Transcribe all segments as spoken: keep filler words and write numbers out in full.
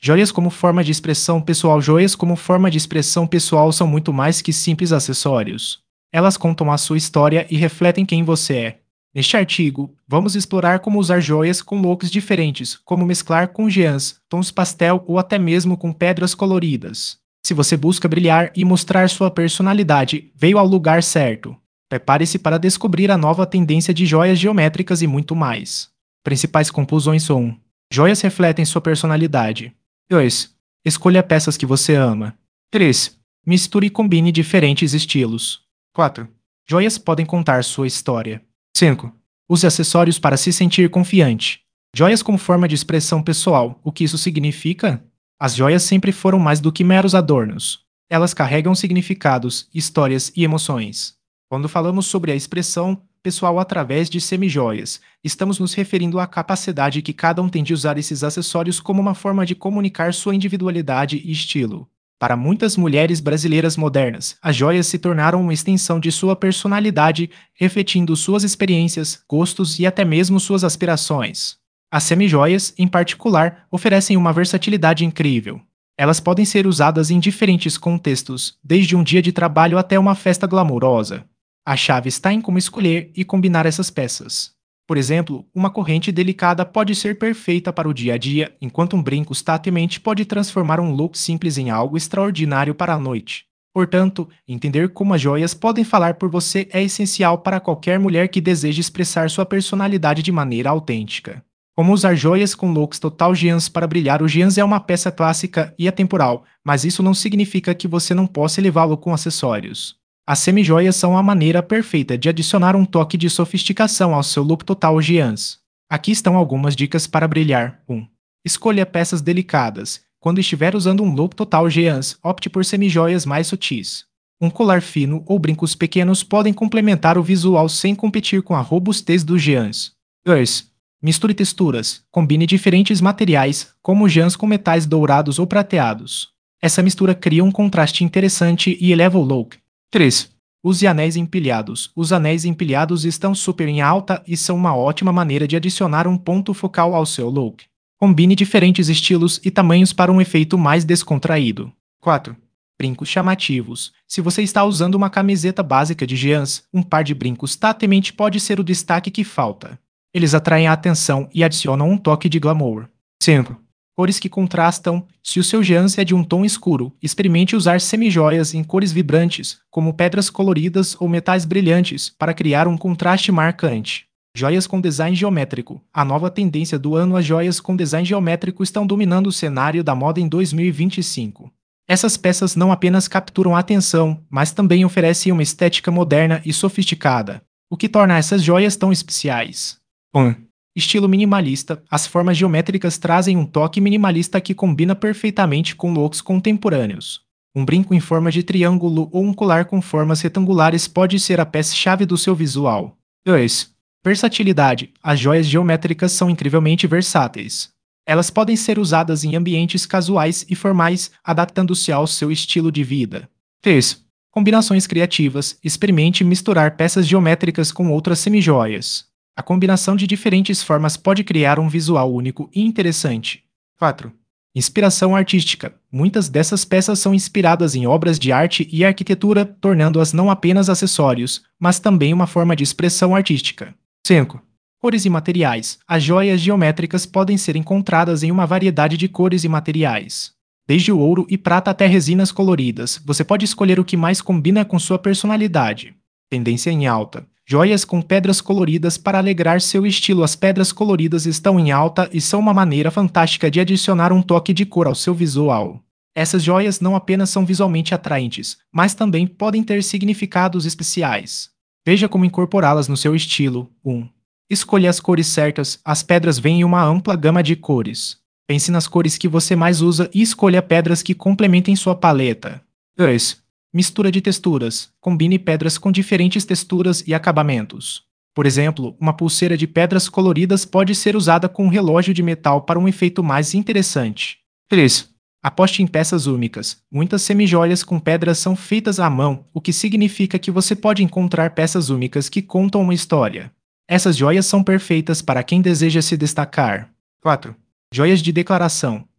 Joias como forma de expressão pessoal. Joias como forma de expressão pessoal são muito mais que simples acessórios. Elas contam a sua história e refletem quem você é. Neste artigo, vamos explorar como usar joias com looks diferentes, como mesclar com gems, tons pastel ou até mesmo com pedras coloridas. Se você busca brilhar e mostrar sua personalidade, veio ao lugar certo. Prepare-se para descobrir a nova tendência de joias geométricas e muito mais. Principais conclusões são: joias refletem sua personalidade. dois. Escolha peças que você ama. três. Misture e combine diferentes estilos. quatro. Joias podem contar sua história. cinco. Use acessórios para se sentir confiante. Joias como forma de expressão pessoal. O que isso significa? As joias sempre foram mais do que meros adornos. Elas carregam significados, histórias e emoções. Quando falamos sobre a expressão pessoal através de semijoias, estamos nos referindo à capacidade que cada um tem de usar esses acessórios como uma forma de comunicar sua individualidade e estilo. Para muitas mulheres brasileiras modernas, as joias se tornaram uma extensão de sua personalidade, refletindo suas experiências, gostos e até mesmo suas aspirações. As semijoias, em particular, oferecem uma versatilidade incrível. Elas podem ser usadas em diferentes contextos, desde um dia de trabalho até uma festa glamourosa. A chave está em como escolher e combinar essas peças. Por exemplo, uma corrente delicada pode ser perfeita para o dia a dia, enquanto um brinco tatemente pode transformar um look simples em algo extraordinário para a noite. Portanto, entender como as joias podem falar por você é essencial para qualquer mulher que deseje expressar sua personalidade de maneira autêntica. Como usar joias com looks total gems para brilhar. O gems é uma peça clássica e atemporal, mas isso não significa que você não possa elevá-lo com acessórios. As semijoias são a maneira perfeita de adicionar um toque de sofisticação ao seu look total gems. Aqui estão algumas dicas para brilhar. um. Escolha peças delicadas. Quando estiver usando um look total gems, opte por semijoias mais sutis. Um colar fino ou brincos pequenos podem complementar o visual sem competir com a robustez dos gems. dois. Misture texturas. Combine diferentes materiais, como gems com metais dourados ou prateados. Essa mistura cria um contraste interessante e eleva o look. três. Use anéis empilhados. Os anéis empilhados estão super em alta e são uma ótima maneira de adicionar um ponto focal ao seu look. Combine diferentes estilos e tamanhos para um efeito mais descontraído. quatro. Brincos chamativos. Se você está usando uma camiseta básica de gems, um par de brincos tatemente pode ser o destaque que falta. Eles atraem a atenção e adicionam um toque de glamour. cinco. Cores que contrastam. Se o seu gems é de um tom escuro, experimente usar semijoias em cores vibrantes, como pedras coloridas ou metais brilhantes, para criar um contraste marcante. Joias com design geométrico. A nova tendência do ano, as joias com design geométrico estão dominando o cenário da moda em dois mil e vinte e cinco. Essas peças não apenas capturam a atenção, mas também oferecem uma estética moderna e sofisticada, o que torna essas joias tão especiais. um. Estilo minimalista. As formas geométricas trazem um toque minimalista que combina perfeitamente com looks contemporâneos. Um brinco em forma de triângulo ou um colar com formas retangulares pode ser a peça-chave do seu visual. dois. Versatilidade. As joias geométricas são incrivelmente versáteis. Elas podem ser usadas em ambientes casuais e formais, adaptando-se ao seu estilo de vida. três. Combinações criativas. Experimente misturar peças geométricas com outras semijoias. A combinação de diferentes formas pode criar um visual único e interessante. quatro. Inspiração artística. Muitas dessas peças são inspiradas em obras de arte e arquitetura, tornando-as não apenas acessórios, mas também uma forma de expressão artística. cinco. Cores e materiais. As joias geométricas podem ser encontradas em uma variedade de cores e materiais. Desde o ouro e prata até resinas coloridas, você pode escolher o que mais combina com sua personalidade. Tendência em alta. Joias com pedras coloridas para alegrar seu estilo. As pedras coloridas estão em alta e são uma maneira fantástica de adicionar um toque de cor ao seu visual. Essas joias não apenas são visualmente atraentes, mas também podem ter significados especiais. Veja como incorporá-las no seu estilo. um. Escolha as cores certas. As pedras vêm em uma ampla gama de cores. Pense nas cores que você mais usa e escolha pedras que complementem sua paleta. dois. Mistura de texturas. Combine pedras com diferentes texturas e acabamentos. Por exemplo, uma pulseira de pedras coloridas pode ser usada com um relógio de metal para um efeito mais interessante. três. Aposte em peças únicas. Muitas semijoias com pedras são feitas à mão, o que significa que você pode encontrar peças únicas que contam uma história. Essas joias são perfeitas para quem deseja se destacar. quatro. Joias de declaração.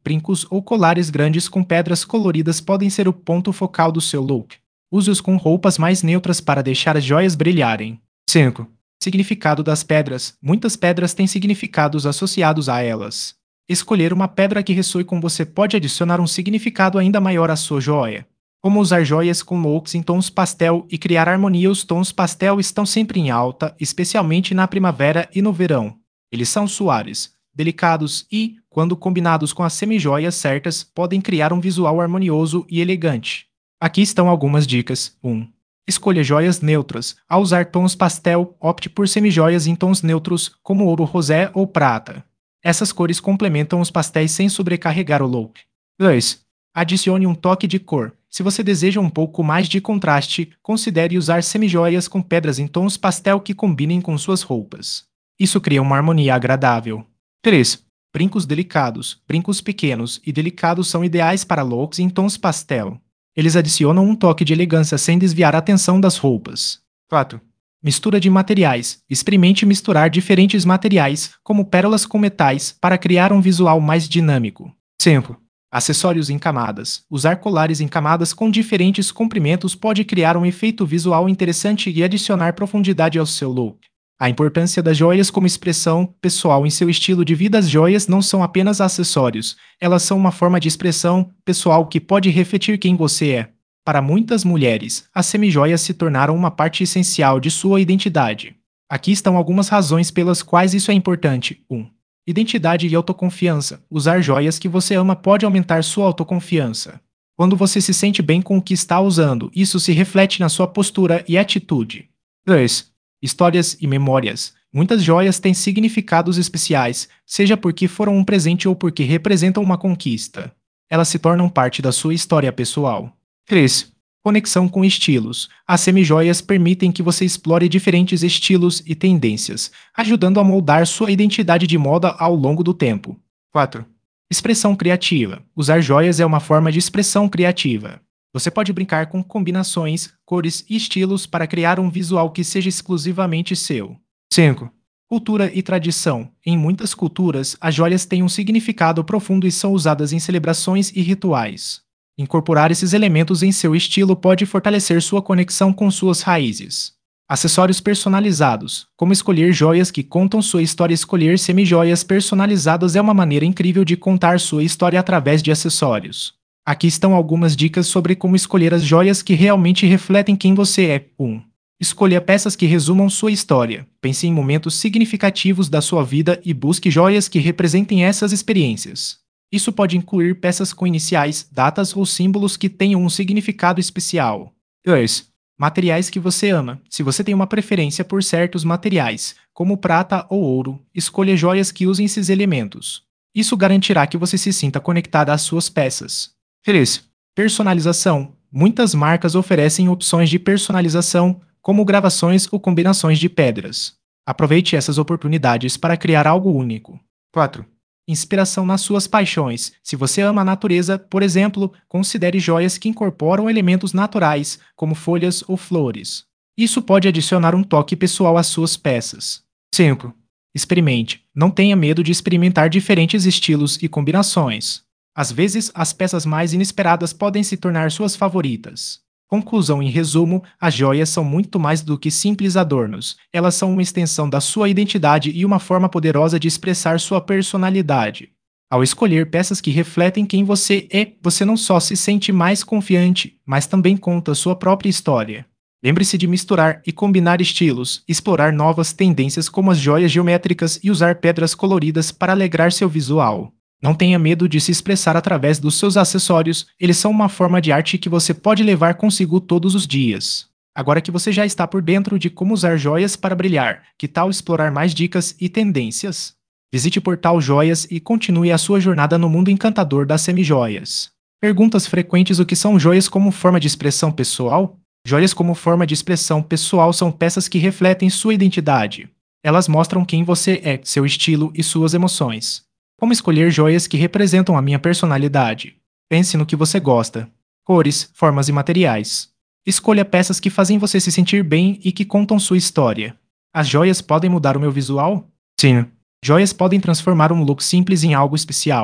brincos ou colares grandes com pedras coloridas podem ser o ponto focal do seu look. Use-os com roupas mais neutras para deixar as joias brilharem. cinco. Significado das pedras. Muitas pedras têm significados associados a elas. Escolher uma pedra que ressoe com você pode adicionar um significado ainda maior à sua joia. Como usar joias com looks em tons pastel e criar harmonia. Os tons pastel estão sempre em alta, especialmente na primavera e no verão. Eles são suaves, delicados e, quando combinados com as semijoias certas, podem criar um visual harmonioso e elegante. Aqui estão algumas dicas. um. Escolha joias neutras. Ao usar tons pastel, opte por semijoias em tons neutros, como ouro rosé ou prata. Essas cores complementam os pastéis sem sobrecarregar o look. dois. Adicione um toque de cor. Se você deseja um pouco mais de contraste, considere usar semijoias com pedras em tons pastel que combinem com suas roupas. Isso cria uma harmonia agradável. três. Brincos delicados. Brincos pequenos e delicados são ideais para looks em tons pastel. Eles adicionam um toque de elegância sem desviar a atenção das roupas. quatro. Mistura de materiais. Experimente misturar diferentes materiais, como pérolas com metais, para criar um visual mais dinâmico. cinco. Acessórios em camadas. Usar colares em camadas com diferentes comprimentos pode criar um efeito visual interessante e adicionar profundidade ao seu look. A importância das joias como expressão pessoal em seu estilo de vida. As joias não são apenas acessórios, elas são uma forma de expressão pessoal que pode refletir quem você é. Para muitas mulheres, as semijoias se tornaram uma parte essencial de sua identidade. Aqui estão algumas razões pelas quais isso é importante. um. Identidade e autoconfiança. Usar joias que você ama pode aumentar sua autoconfiança. Quando você se sente bem com o que está usando, isso se reflete na sua postura e atitude. dois. Histórias e memórias. Muitas joias têm significados especiais, seja porque foram um presente ou porque representam uma conquista. Elas se tornam parte da sua história pessoal. três. Conexão com estilos. As semijoias permitem que você explore diferentes estilos e tendências, ajudando a moldar sua identidade de moda ao longo do tempo. quatro. Expressão criativa. Usar joias é uma forma de expressão criativa. Você pode brincar com combinações, cores e estilos para criar um visual que seja exclusivamente seu. cinco. Cultura e tradição. Em muitas culturas, as joias têm um significado profundo e são usadas em celebrações e rituais. Incorporar esses elementos em seu estilo pode fortalecer sua conexão com suas raízes. Acessórios personalizados. Como escolher joias que contam sua história. Escolher semijoias personalizadas é uma maneira incrível de contar sua história através de acessórios. Aqui estão algumas dicas sobre como escolher as joias que realmente refletem quem você é. um. Escolha peças que resumam sua história. Pense em momentos significativos da sua vida e busque joias que representem essas experiências. Isso pode incluir peças com iniciais, datas ou símbolos que tenham um significado especial. dois. Materiais que você ama. Se você tem uma preferência por certos materiais, como prata ou ouro, escolha joias que usem esses elementos. Isso garantirá que você se sinta conectada às suas peças. três. Personalização. Muitas marcas oferecem opções de personalização, como gravações ou combinações de pedras. Aproveite essas oportunidades para criar algo único. quatro. Inspiração nas suas paixões. Se você ama a natureza, por exemplo, considere joias que incorporam elementos naturais, como folhas ou flores. Isso pode adicionar um toque pessoal às suas peças. cinco. Experimente. Não tenha medo de experimentar diferentes estilos e combinações. Às vezes, as peças mais inesperadas podem se tornar suas favoritas. Conclusão. Em resumo, as joias são muito mais do que simples adornos. Elas são uma extensão da sua identidade e uma forma poderosa de expressar sua personalidade. Ao escolher peças que refletem quem você é, você não só se sente mais confiante, mas também conta sua própria história. Lembre-se de misturar e combinar estilos, explorar novas tendências como as joias geométricas e usar pedras coloridas para alegrar seu visual. Não tenha medo de se expressar através dos seus acessórios, eles são uma forma de arte que você pode levar consigo todos os dias. Agora que você já está por dentro de como usar joias para brilhar, que tal explorar mais dicas e tendências? Visite o portal Joias e continue a sua jornada no mundo encantador das semijoias. Perguntas frequentes: o que são joias como forma de expressão pessoal? Joias como forma de expressão pessoal são peças que refletem sua identidade. Elas mostram quem você é, seu estilo e suas emoções. Como escolher joias que representam a minha personalidade? Pense no que você gosta. Cores, formas e materiais. Escolha peças que fazem você se sentir bem e que contam sua história. As joias podem mudar o meu visual? Sim. Joias podem transformar um look simples em algo especial.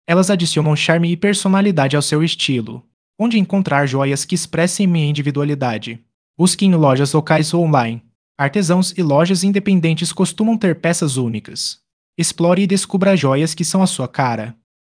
Elas adicionam charme e personalidade ao seu estilo. Onde encontrar joias que expressem minha individualidade? Busque em lojas locais ou online. Artesãos e lojas independentes costumam ter peças únicas. Explore e descubra joias que são a sua cara.